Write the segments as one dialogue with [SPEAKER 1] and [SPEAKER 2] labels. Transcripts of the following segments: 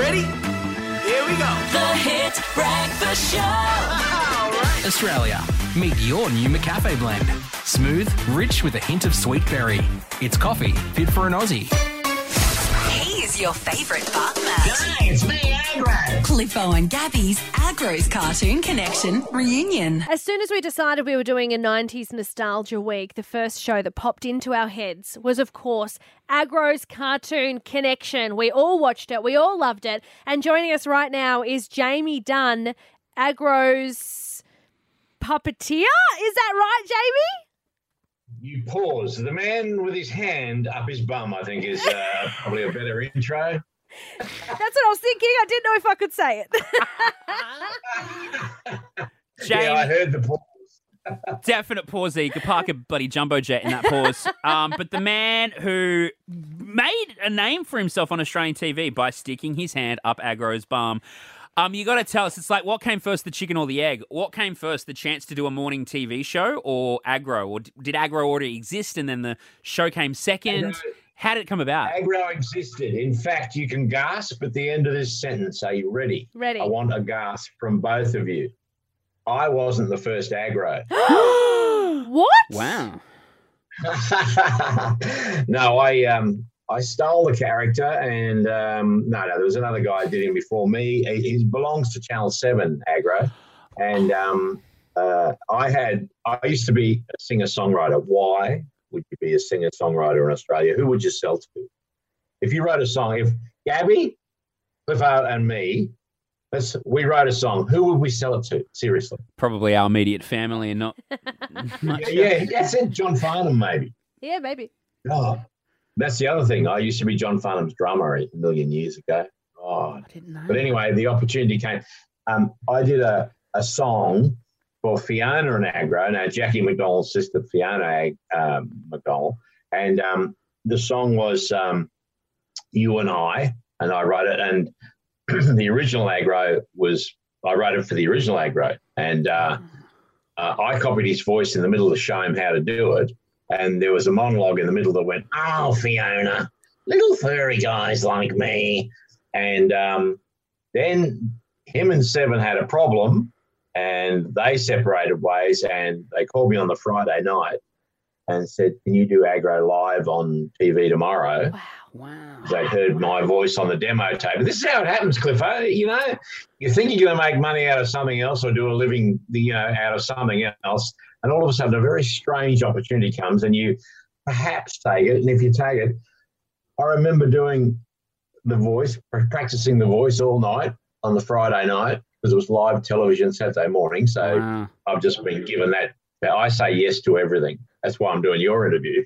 [SPEAKER 1] Ready? Here we go.
[SPEAKER 2] The Hit Breakfast Show.
[SPEAKER 1] All right.
[SPEAKER 3] Australia, meet your new McCafe blend. Smooth, rich with a hint of sweet berry. It's coffee fit for an Aussie.
[SPEAKER 2] He's your favourite partner.
[SPEAKER 4] Hey, it's me, Agro.
[SPEAKER 2] Cliffo and Gabby's Agro's Cartoon Connection reunion.
[SPEAKER 5] As soon as we decided we were doing a 90s nostalgia week, the first show that popped into our heads was, of course, Agro's Cartoon Connection. We all watched it. We all loved it. And joining us right now is Jamie Dunn, Agro's puppeteer. Is that right, Jamie?
[SPEAKER 4] You pause. The man with his hand up his bum, I think, is probably a better intro.
[SPEAKER 5] That's what I was thinking. I didn't know if I could say it.
[SPEAKER 6] Jamie,
[SPEAKER 4] Yeah, I heard the pause.
[SPEAKER 6] definite pause there. You could park a bloody jumbo jet in that pause. But the man who made a name for himself on Australian TV by sticking his hand up Agro's bum. You got to tell us, it's like, what came first, the chicken or the egg? What came first, the chance to do a morning TV show or Agro? Or did Agro already exist and then the show came second? How did it come about?
[SPEAKER 4] Agro existed. In fact, you can gasp at the end of this sentence. Are you ready?
[SPEAKER 5] Ready.
[SPEAKER 4] I want a gasp from both of you. I wasn't the first Agro.
[SPEAKER 5] What?
[SPEAKER 6] Wow.
[SPEAKER 4] No, I stole the character, and no, there was another guy who did him before me. He belongs to Channel 7, Agro, and I used to be a singer-songwriter. Why would you be a singer-songwriter in Australia? Who would you sell to? If you wrote a song, if Gabby, Clifford, and me, we wrote a song, who would we sell it to? Seriously.
[SPEAKER 6] Probably our immediate family and not much.
[SPEAKER 4] Yeah, that's it. John Farnham, maybe.
[SPEAKER 5] Yeah, maybe.
[SPEAKER 4] Oh, that's the other thing. I used to be John Farnham's drummer a million years ago. Oh,
[SPEAKER 6] I didn't know.
[SPEAKER 4] but anyway, the opportunity came. I did a song for Fiona and Agro. Now, Jackie McDonald's sister, Fiona McDonald. And the song was You and I wrote it. And the original Agro I wrote it for the original Agro. And I copied his voice in the middle to show him how to do it. And there was a monologue in the middle that went, "Oh, Fiona, little furry guys like me." And then him and Seven had a problem and they separated ways, and they called me on the Friday night and said, "Can you do Agro live on TV tomorrow?"
[SPEAKER 6] Wow.
[SPEAKER 4] They heard my voice on the demo tape. This is how it happens, Cliffo. You know, you think you're going to make money out of something else or do a living, out of something else. And all of a sudden, a very strange opportunity comes and you perhaps take it. And if you take it, I remember doing the voice, practicing the voice all night on the Friday night because it was live television Saturday morning. So
[SPEAKER 6] Wow.
[SPEAKER 4] I've just been given that. I say yes to everything. That's why I'm doing your interview.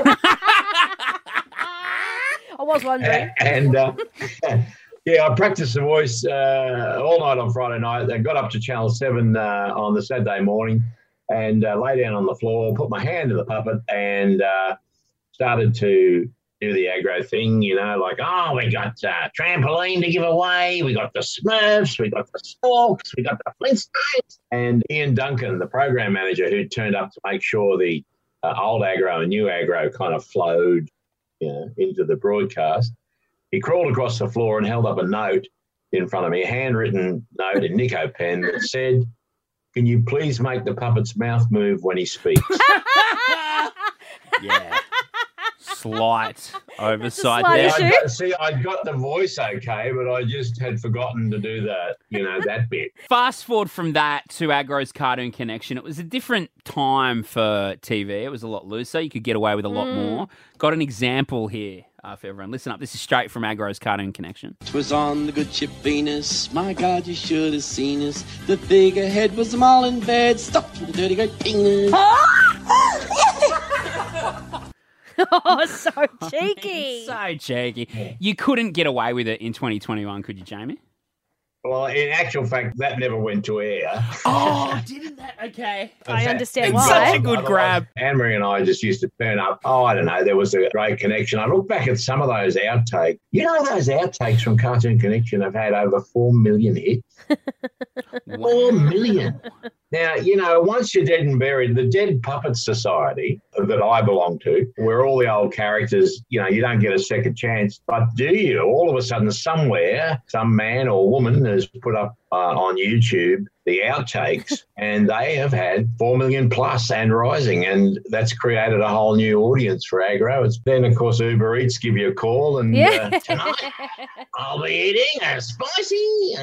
[SPEAKER 5] I was wondering.
[SPEAKER 4] And I practiced the voice all night on Friday night. I got up to Channel 7 on the Saturday morning and lay down on the floor, put my hand in the puppet and started to do the Agro thing, we got trampoline to give away, we got the Smurfs, we got the Storks, we got the Flintstones. And Ian Duncan, the program manager who turned up to make sure the old Agro and new Agro kind of flowed into the broadcast, he crawled across the floor and held up a note in front of me, a handwritten note in Nico pen that said, "Can you please make the puppet's mouth move when he speaks?"
[SPEAKER 6] Yeah. Slight oversight
[SPEAKER 5] slight
[SPEAKER 6] there.
[SPEAKER 5] issue.
[SPEAKER 4] I got the voice okay, but I just had forgotten to do that bit.
[SPEAKER 6] Fast forward from that to Agro's Cartoon Connection. It was a different time for TV. It was a lot looser. You could get away with a lot more. Got an example here for everyone. Listen up. This is straight from Agro's Cartoon Connection.
[SPEAKER 1] Was on the good ship Venus. My God, you should have seen us. The figurehead was them all in bed, stuffed with a dirty great penis.
[SPEAKER 5] Oh, so cheeky.
[SPEAKER 6] So cheeky. You couldn't get away with it in 2021, could you, Jamie?
[SPEAKER 4] Well, in actual fact, that never went to air.
[SPEAKER 6] Oh, didn't that? Okay.
[SPEAKER 5] I understand
[SPEAKER 6] It's
[SPEAKER 5] why.
[SPEAKER 6] such a good grab.
[SPEAKER 4] Anne-Marie and I just used to turn up. Oh, I don't know. There was a great connection. I look back at some of those outtakes. Those outtakes from Cartoon Connection have had over 4 million hits. 4 million. Now, once you're dead and buried, the Dead Puppet Society that I belong to, where all the old characters, you don't get a second chance. But do you? All of a sudden, somewhere, some man or woman has put up on YouTube the outtakes, and they have had 4 million plus and rising, and that's created a whole new audience for Agro. Then, of course, Uber Eats give you a call, and tonight I'll be eating a spicy.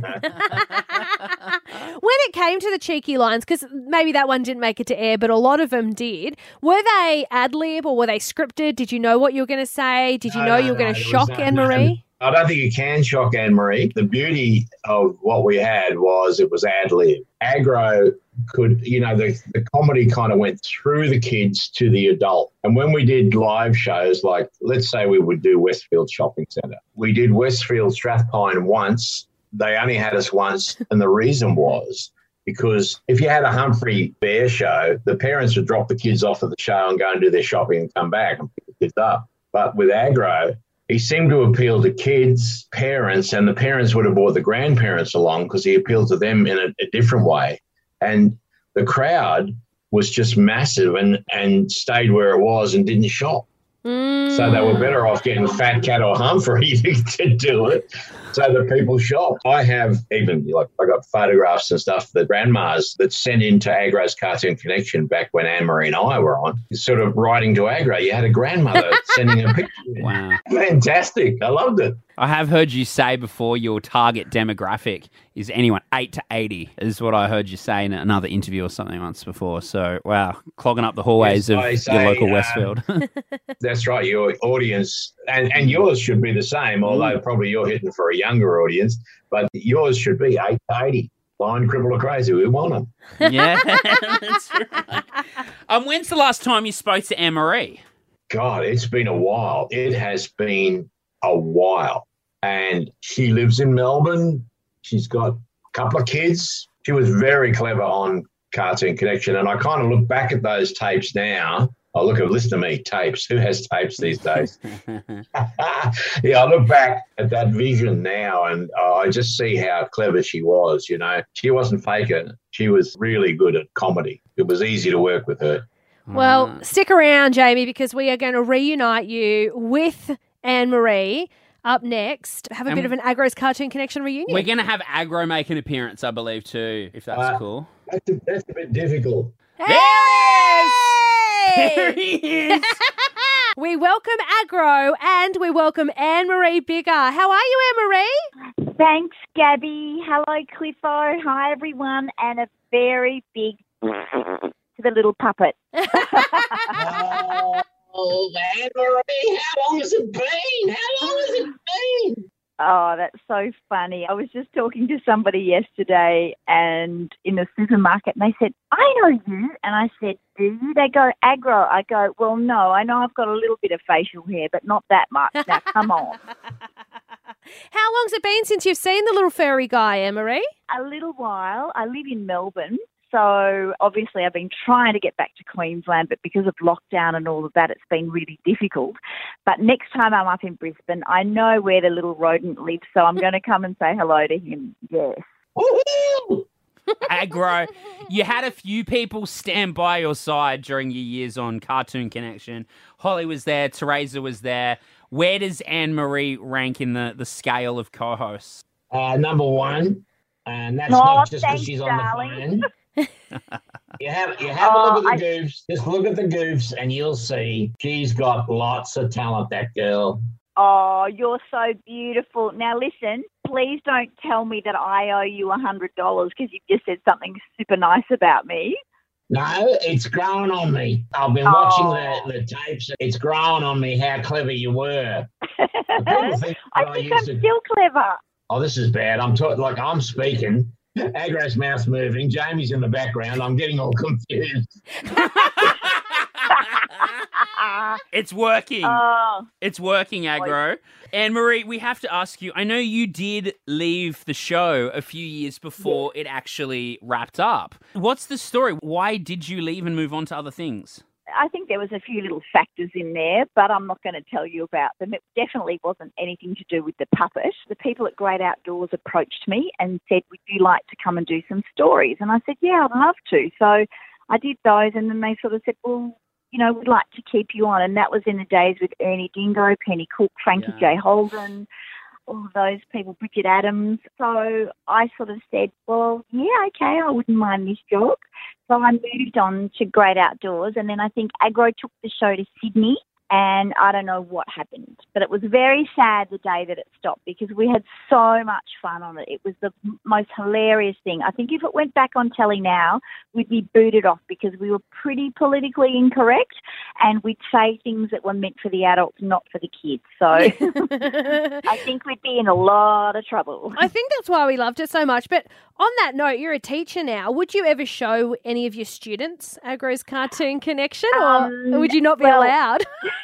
[SPEAKER 5] When it came to the cheeky lines, because maybe that one didn't make it to air, but a lot of them did, were they ad-lib or were they scripted? Did you know what you were going to say? Did you know you were going to shock Anne-Marie?
[SPEAKER 4] I don't think you can shock Anne-Marie. The beauty of what we had was it was ad-lib. Agro could, the comedy kind of went through the kids to the adult. And when we did live shows, like let's say we would do Westfield Shopping Centre. We did Westfield Strathpine once. They only had us once. And the reason was because if you had a Humphrey Bear show, the parents would drop the kids off at the show and go and do their shopping and come back and pick the kids up. But with Agro, he seemed to appeal to kids, parents, and the parents would have brought the grandparents along because he appealed to them in a different way. And the crowd was just massive and stayed where it was and didn't shop. So they were better off getting Fat Cat or Humphrey to do it so that people shop. I have even, I got photographs and stuff that grandmas that sent into Agro's Cartoon Connection back when Anne-Marie and I were on, sort of writing to Agro. You had a grandmother sending a picture.
[SPEAKER 6] Wow.
[SPEAKER 4] Fantastic. I loved it.
[SPEAKER 6] I have heard you say before your target demographic is anyone 8 to 80, is what I heard you say in another interview or something once before. So, wow, clogging up the hallways of your local Westfield.
[SPEAKER 4] That's right. Your audience, and yours should be the same, although probably you're hitting for a younger audience, but yours should be 8 to 80. Blind, crippled or crazy, we want them.
[SPEAKER 6] Yeah, that's right. When's the last time you spoke to Anne-Marie?
[SPEAKER 4] God, it's been a while. It has been a while. And she lives in Melbourne. She's got a couple of kids. She was very clever on Cartoon Connection. And I kind of look back at those tapes now. Listen to me, tapes. Who has tapes these days? Yeah, I look back at that vision now and I just see how clever she was, She wasn't faking it. She was really good at comedy. It was easy to work with her.
[SPEAKER 5] Well, stick around, Jamie, because we are going to reunite you with Anne-Marie. Up next, have a bit of an Agro's Cartoon Connection reunion.
[SPEAKER 6] We're going to have Agro make an appearance, I believe, too, if that's cool.
[SPEAKER 4] That's a bit difficult.
[SPEAKER 5] Hey!
[SPEAKER 6] There he is!
[SPEAKER 5] We welcome Agro and we welcome Anne-Marie Bigger. How are you, Anne-Marie?
[SPEAKER 7] Thanks, Gabby. Hello, Cliffo. Hi, everyone. And a very big to the little puppet.
[SPEAKER 4] Oh, Anne-Marie, how long has it been?
[SPEAKER 7] Oh, that's so funny. I was just talking to somebody yesterday and in the supermarket and they said, I know you. And I said, do you? They go, Agro. I go, well, no, I know I've got a little bit of facial hair, but not that much. Now, come on.
[SPEAKER 5] How long's it been since you've seen the little furry guy, Anne-Marie?
[SPEAKER 7] A little while. I live in Melbourne. So obviously I've been trying to get back to Queensland, but because of lockdown and all of that, it's been really difficult. But next time I'm up in Brisbane, I know where the little rodent lives, so I'm going to come and say hello to him. Yes.
[SPEAKER 4] Woo-hoo!
[SPEAKER 6] Agro, you had a few people stand by your side during your years on Cartoon Connection. Holly was there, Teresa was there. Where does Anne-Marie rank in the scale of co-hosts?
[SPEAKER 4] Number one, and that's not just because she's
[SPEAKER 7] darling.
[SPEAKER 4] On the phone. You have a look at the goofs. Just look at the goofs and you'll see she's got lots of talent, that girl.
[SPEAKER 7] Oh, you're so beautiful. Now, listen, please don't tell me that I owe you $100 because you just said something super nice about me.
[SPEAKER 4] No, it's grown on me. I've been watching the tapes. It's grown on me how clever you were.
[SPEAKER 7] I think I'm still clever.
[SPEAKER 4] Oh, this is bad. I'm speaking. Agro's mouth's moving. Jamie's in the background. I'm getting all confused.
[SPEAKER 6] It's working.
[SPEAKER 7] Oh.
[SPEAKER 6] It's working, Agro. Anne-Marie, we have to ask you, I know you did leave the show a few years before it actually wrapped up. What's the story? Why did you leave and move on to other things?
[SPEAKER 7] I think there was a few little factors in there, but I'm not going to tell you about them. It definitely wasn't anything to do with the puppet. The people at Great Outdoors approached me and said, would you like to come and do some stories? And I said, yeah, I'd love to. So I did those, and then they sort of said, well, we'd like to keep you on. And that was in the days with Ernie Dingo, Penny Cook, Frankie J. Holden, all of those people, Bridget Adams. So I sort of said, well, yeah, okay, I wouldn't mind this job. So I moved on to Great Outdoors, and then I think Agro took the show to Sydney. And I don't know what happened, but it was very sad the day that it stopped because we had so much fun on it. It was the most hilarious thing. I think if it went back on telly now, we'd be booted off because we were pretty politically incorrect and we'd say things that were meant for the adults, not for the kids. So I think we'd be in a lot of trouble.
[SPEAKER 5] I think that's why we loved it so much. But on that note, you're a teacher now. Would you ever show any of your students Agro's Cartoon Connection or would you not be allowed?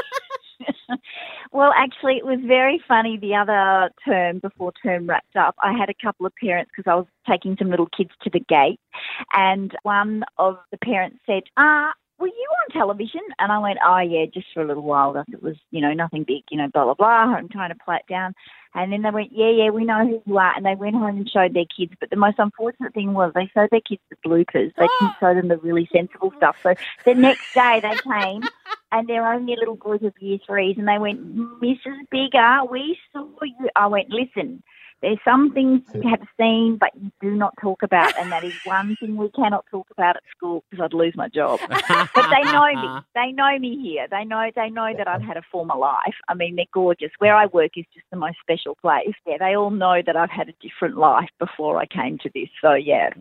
[SPEAKER 7] Well, actually, it was very funny the other term before term wrapped up. I had a couple of parents because I was taking some little kids to the gate and one of the parents said, were you on television? And I went, oh, yeah, just for a little while. It was, nothing big, blah, blah, blah. I'm trying to play it down. And then they went, yeah, we know who you are. And they went home and showed their kids. But the most unfortunate thing was they showed their kids the bloopers. They didn't show them the really sensible stuff. So the next day they came and they're only a little group of year threes. And they went, Mrs. Bigger, we saw you. I went, listen, there's some things you have seen but you do not talk about, and that is one thing we cannot talk about at school because I'd lose my job. But they know me. They know me here. They know that I've had a former life. I mean, they're gorgeous. Where I work is just the most special place. Yeah, they all know that I've had a different life before I came to this. So, yeah.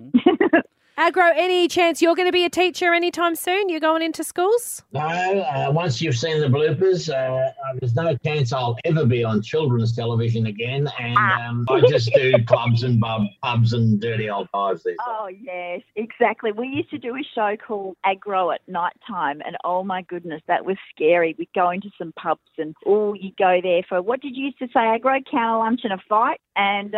[SPEAKER 5] Agro, any chance you're going to be a teacher anytime soon? You're going into schools?
[SPEAKER 4] No, once you've seen the bloopers, there's no chance I'll ever be on children's television again. And I just do pubs and dirty old dives these days.
[SPEAKER 7] Oh, yes, exactly. We used to do a show called Agro at night time, and oh, my goodness, that was scary. We'd go into some pubs and, you go there for, what did you used to say, Agro? Counter lunch and a fight? And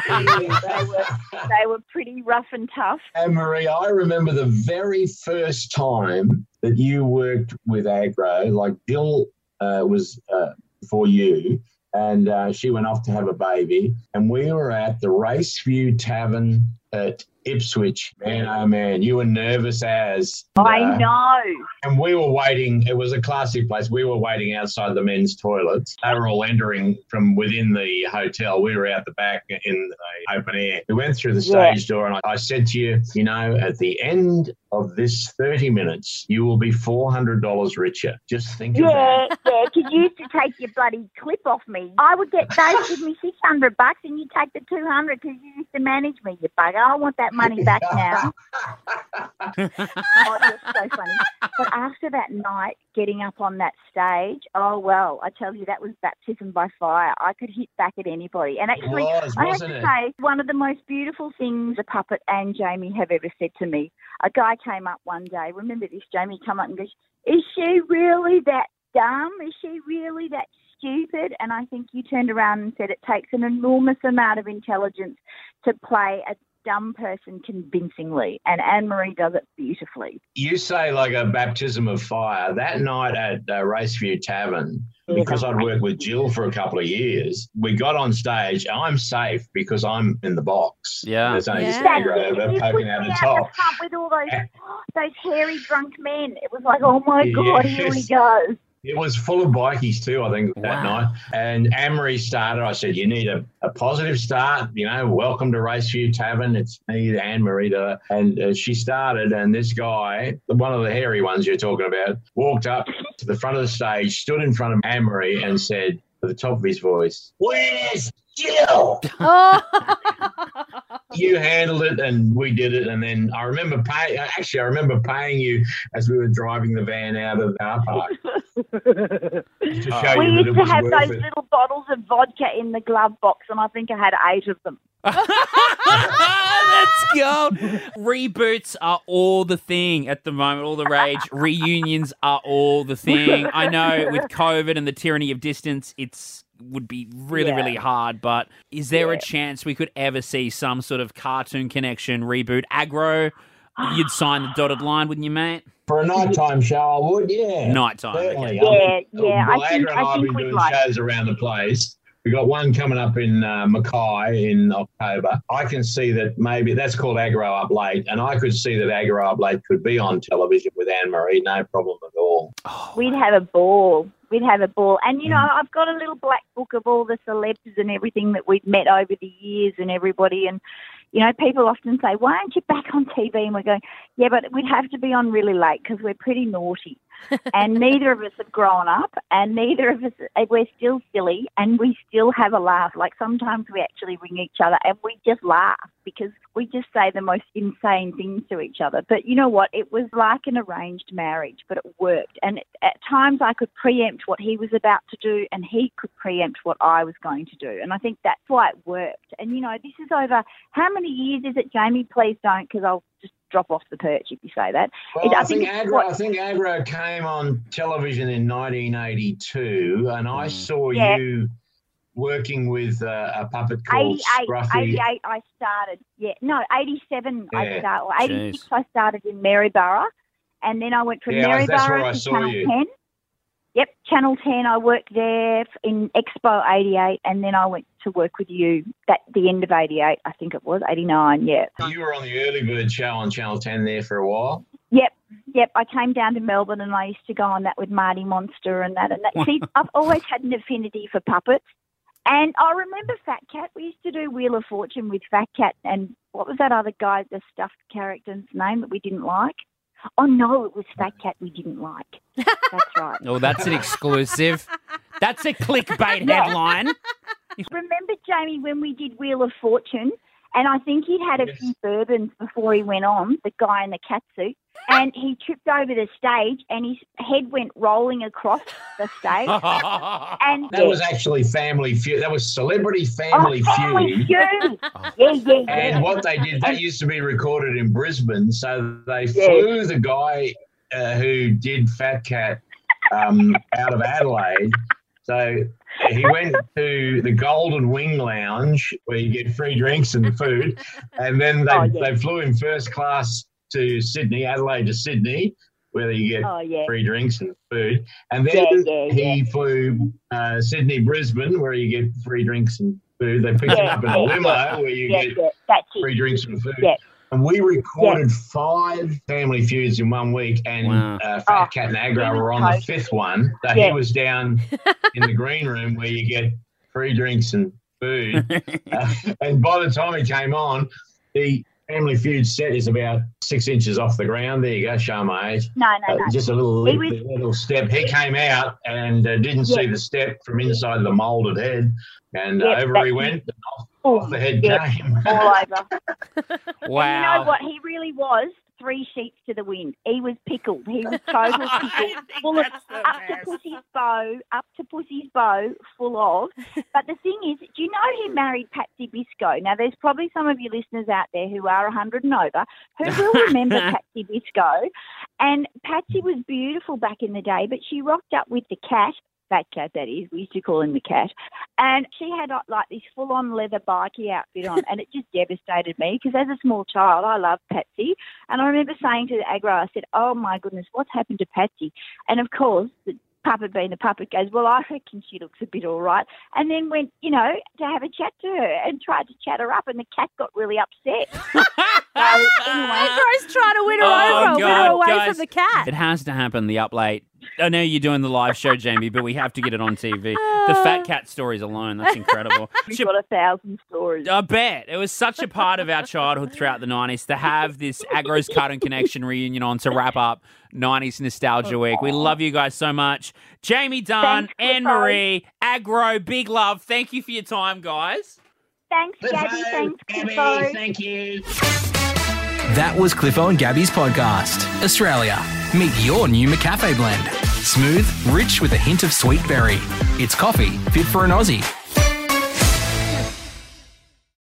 [SPEAKER 7] they were pretty rough and tough.
[SPEAKER 4] And Marie, I remember the very first time that you worked with Agro, like Jill was for you, and she went off to have a baby, and we were at the Raceview Tavern at Ipswich. Man, oh man, you were nervous as.
[SPEAKER 7] I know.
[SPEAKER 4] And we were waiting. It was a classic place. We were waiting outside the men's toilets. They were all entering from within the hotel. We were out the back in the open air. We went through the stage door, and I said to you, at the end of this 30 minutes, you will be $400 richer. Just think of that.
[SPEAKER 7] Yeah, because you used to take your bloody clip off me. I would get, they'd give me $600 and you'd take the $200 because you used to manage me, you bugger. I want that money back now. Oh, it was so funny. But after that night, getting up on that stage, oh, well, I tell you, that was baptism by fire. I could hit back at anybody. And actually, I have to say, one of the most beautiful things a puppet and Jamie have ever said to me, a guy came up one day, remember this, Jamie come up and goes, is she really that dumb? Is she really that stupid? And I think you turned around and said it takes an enormous amount of intelligence to play a dumb person convincingly, and Anne-Marie does it beautifully.
[SPEAKER 4] You say like a baptism of fire. That night at Raceview Tavern, because I'd worked with Jill for a couple of years, we got on stage. I'm safe because I'm in the box.
[SPEAKER 6] Yeah.
[SPEAKER 4] There's only just over poking out the top.
[SPEAKER 7] With all those hairy drunk men. It was like, oh my God, here we go.
[SPEAKER 4] It was full of bikies too, I think, that night. And Anne-Marie started. I said, you need a positive start. Welcome to Raceview Tavern. It's me, Anne-Marie. And she started, and this guy, one of the hairy ones you're talking about, walked up to the front of the stage, stood in front of Anne-Marie and said, at the top of his voice, where's Jill? You handled it and we did it. And then I remember paying you as we were driving the van out of the car park.
[SPEAKER 7] We used to have those little bottles of vodka in the glove box, and I think I had 8 of them.
[SPEAKER 6] Let's go. Reboots are all the thing at the moment, all the rage. Reunions are all the thing. I know with COVID and the tyranny of distance, would be really hard, but is there a chance we could ever see some sort of Cartoon Connection reboot? Agro, you'd sign the dotted line, wouldn't you, mate?
[SPEAKER 4] For a nighttime show, I would, yeah.
[SPEAKER 6] Nighttime.
[SPEAKER 4] Certainly.
[SPEAKER 7] Okay. Yeah.
[SPEAKER 4] Agro and I have been doing shows around the place. We've got one coming up in Mackay in October. I can see that maybe that's called Aggro Up Late, and I could see that Aggro Up Late could be on television with Anne-Marie, no problem at all.
[SPEAKER 7] We'd have a ball. And, you know, I've got a little black book of all the celebs and everything that we've met over the years and everybody. And, you know, people often say, why aren't you back on TV? And we're going, yeah, but we'd have to be on really late because we're pretty naughty. And neither of us have grown up, and neither of us, we're still silly, and we still have a laugh. Like sometimes we actually ring each other and we just laugh because we just say the most insane things to each other. But you know what? It was like an arranged marriage, but it worked. And at times I could preempt what he was about to do, and he could preempt what I was going to do. And I think that's why it worked. And, you know, this is over how many years is it, Jamie? Please don't, because I'll just drop off the perch if you say that.
[SPEAKER 4] Well, I think Aggro came on television in 1982, and I saw you working with a puppet called Scruffy.
[SPEAKER 7] 88 I started. 87 I started. Or 86 I started in Maryborough, and then I went from Maryborough to Channel 10. Yep, Channel 10. I worked there in Expo 88, and then I went to work with you at the end of 88, I think it was, 89, yeah.
[SPEAKER 4] You were on the Early Bird show on Channel 10 there for a while?
[SPEAKER 7] Yep. I came down to Melbourne and I used to go on that with Marty Monster and that. See, I've always had an affinity for puppets. And I remember Fat Cat. We used to do Wheel of Fortune with Fat Cat, and what was that other guy, the stuffed character's name that we didn't like? Oh, no, it was Fat Cat we didn't like. That's right.
[SPEAKER 6] Oh, that's an exclusive. That's a clickbait headline.
[SPEAKER 7] Remember, Jamie, when we did Wheel of Fortune, and I think he'd had a few bourbons before he went on, the guy in the cat suit, and he tripped over the stage and his head went rolling across the stage. And
[SPEAKER 4] that was actually Family Feud. That was Celebrity Family Feud.
[SPEAKER 7] Yeah.
[SPEAKER 4] And what they did, that used to be recorded in Brisbane, so they flew the guy who did Fat Cat out of Adelaide. So he went to the Golden Wing Lounge where you get free drinks and food, and then they flew him first class to Sydney, Adelaide to Sydney, where you get free drinks and food. And then he flew Sydney-Brisbane, where you get free drinks and food. They picked him up in a limo where you get free drinks and food. Yeah. And we recorded 5 Family Feuds in 1 week, and Fat Cat and Aggro were on the 5th one. So he was down in the green room where you get free drinks and food. And by the time he came on, the Family Feud set is about 6 inches off the ground. There you go, show my age.
[SPEAKER 7] No.
[SPEAKER 4] Just a little step. He came out and didn't see the step from inside the moulded head, and over he went. Off the head came.
[SPEAKER 7] All over.
[SPEAKER 6] Wow.
[SPEAKER 7] And you know what? He really was 3 sheets to the wind. He was pickled. He was total pickled. Full of, up to Pussy's bow, full of. But the thing is, do you know he married Patsy Biscoe? Now, there's probably some of your listeners out there who are 100 and over who will remember Patsy Biscoe. And Patsy was beautiful back in the day, but she rocked up with the cat. Fat Cat, that is. We used to call him the cat. And she had like this full-on leather bikie outfit on, and it just devastated me because as a small child, I loved Patsy. And I remember saying to the Aggro, I said, oh, my goodness, what's happened to Patsy? And, of course, the puppet being the puppet goes, well, I reckon she looks a bit all right. And then went, you know, to have a chat to her and tried to chat her up, and the cat got really upset. So, anyway.
[SPEAKER 5] Agro's trying to win her over, win her away from the cat.
[SPEAKER 6] It has to happen, the Up Late. I know you're doing the live show, Jamie, but we have to get it on TV. The Fat Cat stories alone, that's incredible.
[SPEAKER 7] We've got 1,000 stories.
[SPEAKER 6] I bet. It was such a part of our childhood throughout the 90s to have this Aggro's Cartoon Connection reunion on to wrap up 90s Nostalgia Week. We love you guys so much. Jamie Dunn, Anne-Marie, Aggro, big love. Thank you for your time, guys.
[SPEAKER 7] Thanks, Gabby. Thanks, Cliffo.
[SPEAKER 4] Thank you.
[SPEAKER 3] That was Cliffo and Gabby's podcast. Australia, meet your new McCafe blend. Smooth, rich with a hint of sweet berry. It's coffee fit for an Aussie.